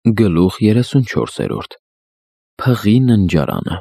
Գլուխ 34 Փղի ննջարանը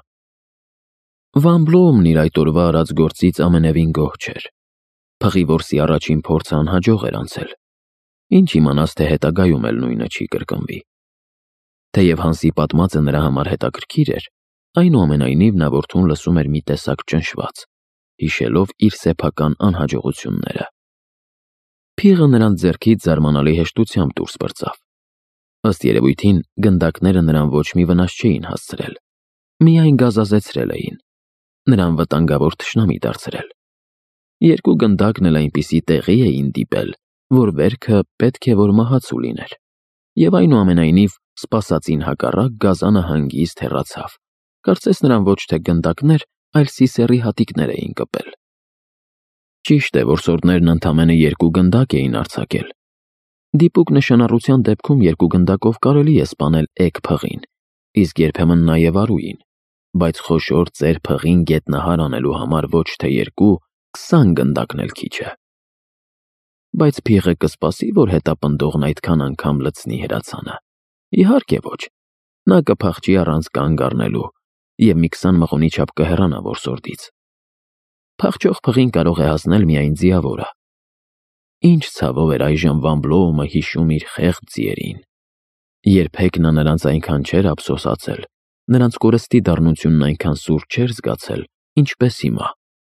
Վան Բլոումն իր այդ օրվա արած գործից ամենևին գոհ չէր։ Փղի որսի առաջին փորձը անհաջող էր անցել։ Ինչ իմանաս, թե հետագայում էլ նույնը չի կրկնվի։ Թեև Հանսի պատմածը նրա համար հետաքրքիր էր, այնուամենայնիվ նա որդուն լսում էր մի տեսակ ճնշված, հիշելով իր սեփական անհաջողությունները։ Փիղը նրանց ձեռքից զարմանալի հեշտությամբ դուրս պրծավ։ Ըստ երևույթին, գնդակները նրան ոչ մի վնաս չէին հասցրել, միայն գազազեցրել էին, նրան վտանգավոր թշնամի դարձրել։ Երկու գնդակն էլ այնպիսի տեղի էին դիպել, որ վերքը պետք է որ մահացու լիներ, և այնուամենայնիվ սպասածին հակառակ գազանը հանգիստ հեռացավ, կարծես նրան ոչ թե գնդակներ, այլ սիսեռի հատիկներ էին կպել։ Ճիշտ է, որ սորդներն ընդամենը երկու գնդակ էին արձակել։ Դիպուկ նշանառության դեպքում երկու գնդակով կարելի է սպանել էգ փղին, իսկ երբեմն նաև արուին, բայց խոշոր ծեր փղին գետնահար անելու համար ոչ թե 2, 20 գնդակն էլ քիչ է։ Բայց փիղը կսպասի, որ հետապնդողն այդքան անգամ լցնի հրացանը։ Իհարկե ոչ, նա կփախչի առանց կանգ առնելու և մի 20 մղոնի չափ կհեռանա որսորդից։ Փախչող փղին կարող է հասնել միայն ձիավորը։ Ինչ ցավով էր այժմ Վան Բլոումը հիշում իր խեղճ ձիերին։ Երբեք նա նրանց այնքան չէր ափսոսացել, նրանց կորստի դառնությունն այնքան սուր չէր զգացել, ինչպես հիմա։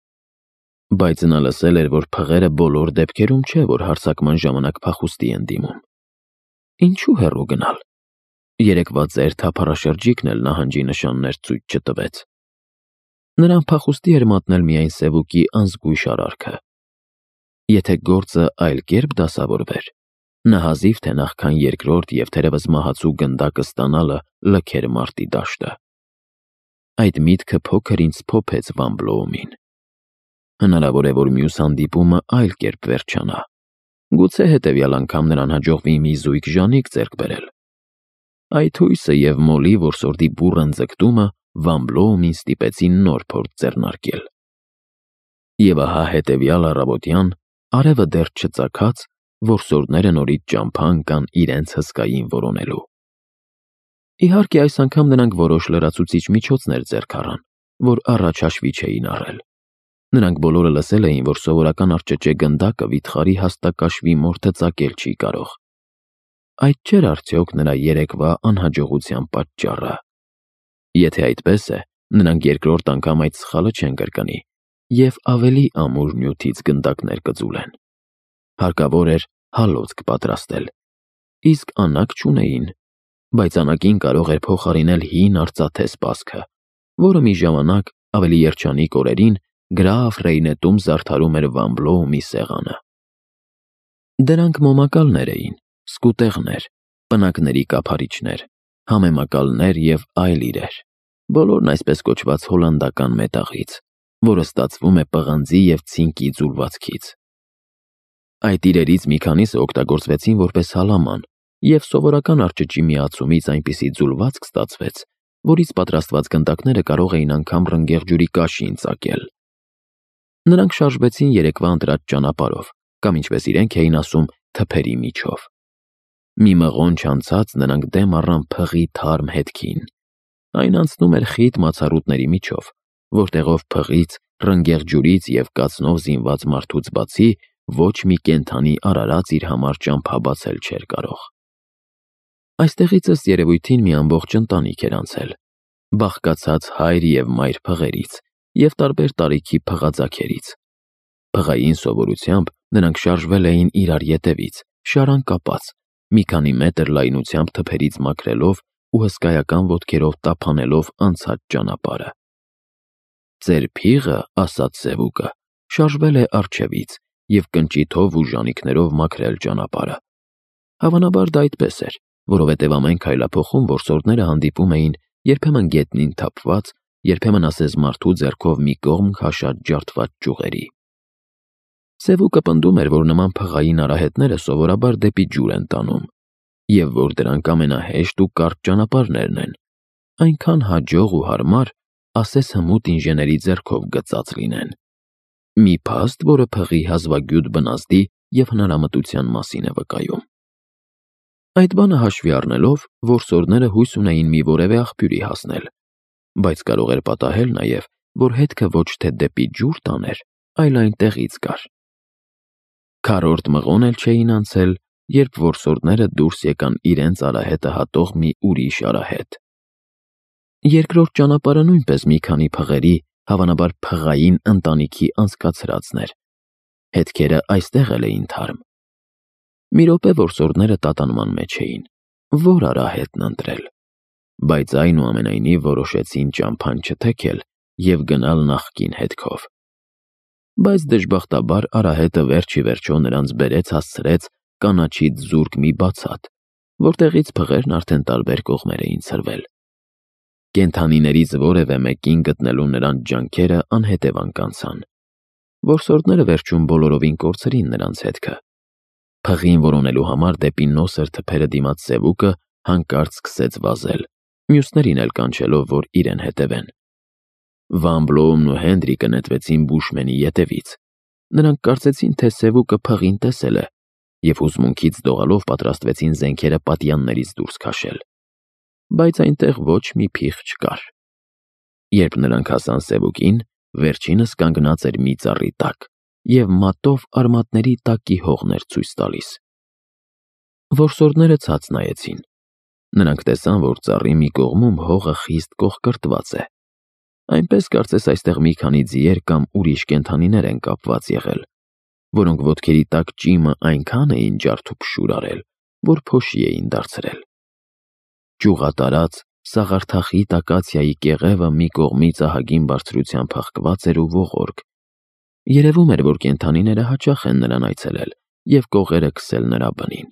Բայց նա լսել էր, որ փղերը բոլոր դեպքերում չէ, որ հարձակման ժամանակ փախուստի են դիմում։ Ինչու հեռու գնալ։ Երեկվա ծեր թափառաշրջիկն էլ նահանջի նշաններ ցույց չտվեց։ Նրան փախուստի էր մատնել միայն Սևուկի անզգույշ արարքը։ Եթե գործը այլ կերպ դասավորվեր, նա հազիվ թե նախքան երկրորդ և թերևս մահացու գնդակը ստանալը լքեր մարտի դաշտը։ Այդ միտքը փոքր ինձ փոփեց Վան Բլոումին։ Հնարավոր է, որ մյուս հանդիպումը այլ կերպ վերջանա։ Գուցե հետևյալ անգամ նրան հաջողվի մի զույգ ժանիք ձեռք բերել։ Այդ հույսը և Մոլի որսորդի բուռն ձգտումը Վան Բլոումին ստիպեցին նոր փորձ ձեռնարկել։ Եվ ահա հետևյալ առավոտյան, արևը դեռ չծագած, որսորդները նորից ճամփա ընկան իրենց հսկային որոնելու։ Իհարկե, այս անգամ նրանք որոշ լրացուցիչ միջոցներ ձեռք առան, որ առաջ հաշվի չէին առել։ Նրանք բոլորը լսել էին, որ սովորական արջճե գնդակը վիթխարի հաստակաշվի մորթը ծակել չի կարող։ Այդ չէր արդյոք նրա երեկվա անհաջողության պատճառը։ Եթե այդպես է, նրանք երկրորդ անգամ այդ սխալը չեն կրկնի և ավելի ամուր նյութից գնդակներ կձուլեն։ Հարկավոր էր հալոցք պատրաստել, իսկ անակ չունեին, բայցանակին կարող էր փոխարինել հին արծաթե սպասքը, որը մի ժամանակ ավելի երջանիկ օրերին գրաֆ Ռեյնետում զարդարում էր Վան Բլոումի սեղանը։ Դրանք մոմակալներ էին, սկուտեղներ, պնակների կափարիչներ, համեմակալներ և այլ իրեր, բոլորն այսպես կոչված հոլանդական մետաղից, որը ստացվում է պղնձի և ցինկի ձուլվածքից։ Այդ իրերից մի քանիսը օգտագործվեցին որպես հալաման, և սովորական արջճի միացումից այնպիսի ձուլվածք ստացվեց, որից պատրաստված գնդակները կարող էին անգամ ռնգեղ ջուրի կաշին ծակել։ Նրանք շարժվեցին երեկվա ընտրած ճանապարհով, կամ ինչպես իրենք էին ասում, թփերի միջով։ Մի մղոն չանցած նրանք դեմ առան փղի թարմ հետքին։ Այն անցնում էր խիտ մացառուտների միջով, որտեղով փղից, ռնգեղ ջուրից և կացնով զինված մարդուց բացի ոչ մի կենդանի արարած իր համար ճամփա բացել չէր կարող։ Այստեղից ըստ երևույթին մի ամբողջ ընտանիք էր անցել, բաղկացած հայր և մայր փղերից և տարբեր տարիքի փղաձագերից։ Փղային սովորությամբ նրանք շարժվել էին իրար ետևից, շարան կապած, մի քանի մետր լայնությամբ թփերից մաքրելով ու հսկայական ոտքերով տափանելով անցած ճանապարհը։ Ձեր փիղը, ասաց Սևուկը, շարժվել է առջևից և կնճիթով ու ժանիքներով մաքրել ճանապարհը։ Հավանաբար դա այդպես էր, որովհետև ամեն քայլափոխում որսորդները հանդիպում էին երբեմն գետնին թափված, երբեմն ասես մարդու ձեռքով մի կողմ քաշած ջարդված ճյուղերի։ Սևուկը պնդում էր, որ նման փղային արահետները սովորաբար դեպի ջուր են տանում, և որ դրանք ամենահեշտ ու կարճ ճանապարհներն են, այնքան հաջող ու հարմար, ասես հմուտ ինժեների ձեռքով գծած լինեն։ Մի փաստ, որը փղի հազվագյուտ բնազդի և հնարամտության մասին է վկայում։ Այդ բանը հաշվի առնելով, որսորդները հույս ունեին մի որևէ աղբյուրի հասնել, բայց կարող էր պատահել նաև, որ հետքը ոչ թե դեպի ջուր տաներ, այլ այնտեղից գար։ Քառորդ մղոն էլ չէին անցել, երբ որսորդները դուրս եկան իրենց արահետը հատող մի ուրիշ արահետ։ Երկրորդ ճանապարհը նույնպես մի քանի փղերի, հավանաբար փղային ընտանիքի անցկացրածն էր։ Հետքերը այստեղ էլ էին թարմ։ Մի րոպե որսորդները տատանման մեջ էին, որ արահետն ընտրել, բայց այնուամենայնիվ որոշեցին ճամփան չթեքել և գնալ նախկին հետքով։ Բայց դժբախտաբար արահետը վերջ ի վերջո նրանց բերեց հասցրեց կանաչից զուրկ մի բացատ, որտեղից փղերն արդեն տարբեր կողմեր էին ցրվել։ Կենդանիներից որևէ մեկին գտնելու նրանց ջանքերը անհետևանք անցան։ Որսորդները վերջում բոլորովին կորցրին նրանց հետքը։ Փղին որոնելու համար դեպի նոսր թփերը դիմաց սևուկը հանկարծ սկսեց վազել, մյուսներին էլ կանչելով, որ իրեն հետևեն։ Վան Բլոումն ու Հենրիկը նետվեցին Բուշմենի ետևից։ Նրանք կարծեցին, թե սևուկը փղին տեսել է, և հուզմունքից դողալով պատրաստվեցին զենքերը պատյաններից դուրս քաշել։ Բայց այնտեղ ոչ մի փիղ չկար։ Երբ նրանք հասան սևուկին, վերջինս կանգնած էր մի ծառի տակ և մատով արմատների տակի հողն էր ցույց տալիս։ Որսորդները ցած նայեցին։ Նրանք տեսան, որ ծառի մի կողմում հողը խիստ կողկրտված է։ Այնպես կարծես այստեղ մի քանի ձիեր կամ ուրիշ կենդանիներ են կապված եղել, որոնք ոտքերի տակ ճիմը այնքան էին ջարդուփշուր արել, որ փոշի էին դարձրել։ Ճյուղատարած, սաղարթախիտ ակացիայի կեղևը մի կողմից ահագին բարձրությամբ հղկված էր ու ողորկ։ Երևում էր, որ կենդանիները հաճախ են նրան այցելել և կողերը քսել նրա բնին։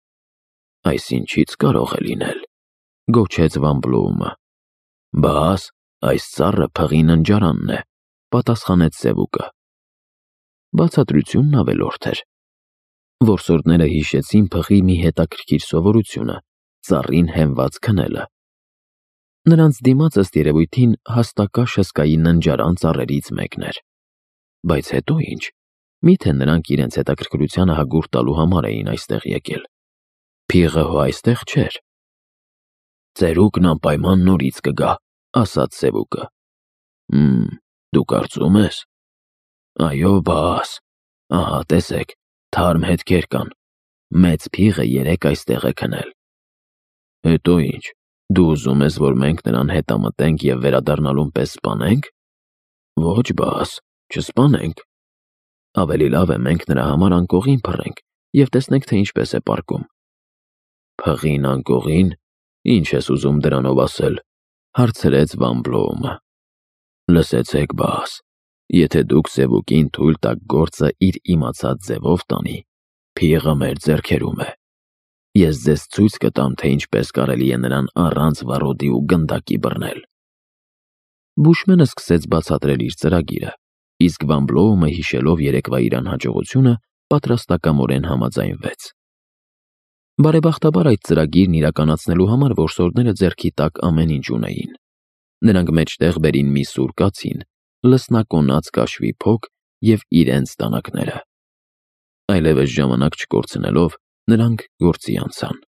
«Այս ինչից կարող է լինել», գոչեց Վան Բլոումը։ «Բաս, այս ծառը փղի ննջարանն է», պատասխանեց սևուկը։ Բացատրությունն ավելորդ էր։ Որսորդները հիշեցին փղի մի հետաքրքիր սովորությունը՝ ծառին հենված քնելը։ Նրանց դիմաց ըստ երևույթին հաստակաշ հսկայի ննջարան ծառերից մեկն էր։ Բայց հետո ինչ, միթե նրանք իրենց հետաքրքրությանը հագուրդ տալու համար էին այստեղ եկել։ Փիղը հո այստեղ չէր։ «Ծերուկն անպայման նորից կգա», ասաց սևուկը։ Դու կարծում ես։ Այո, բաս, ահա տեսեք, թարմ հետքեր կան։ Մեծ փիղը երեկ այստեղ է քնել։ Հետո ինչ, դու ուզում ես, որ մենք նրան հետամտենք և վերադառնալուն պես սպանենք։ Ոչ, բաս, չսպանենք։ Ավելի լավ է մենք նրա համար անկողին փռենք և տեսնենք, թե ինչպես է պառկում։ Փղին անկողին, ինչ ես ուզում դրանով ասել, հարցրեց Վան Բլոումը։ Լսեցեք, բաս, եթե դուք սևուկին թույլ տաք գործը իր իմացած ձևով տանի, փիղը մեր ձեռքերում է։ Ես ձեզ ցույց կտամ, թե ինչպես կարելի է նրան առանց վառոդի ու գնդակի բռնել։ Բուշմենը սկսեց բացատրել իր ծրագիրը, իսկ Վան Բլոումը, հիշելով երեկվա իր անհաջողությունը, պատրաստակամորեն համաձայնվեց։ Բարեբախտաբար այդ ծրագիրն իրականացնելու համար որսորդները ձեռքի տակ ամեն ինչ ունեին։ Նրանք մեջտեղ բերին մի սուր կացին, լսնակոնած կաշվի փոք և իրենց տանաքները։ Այլևս ժամանակ չկորցնելով, նրանք գործի անցան։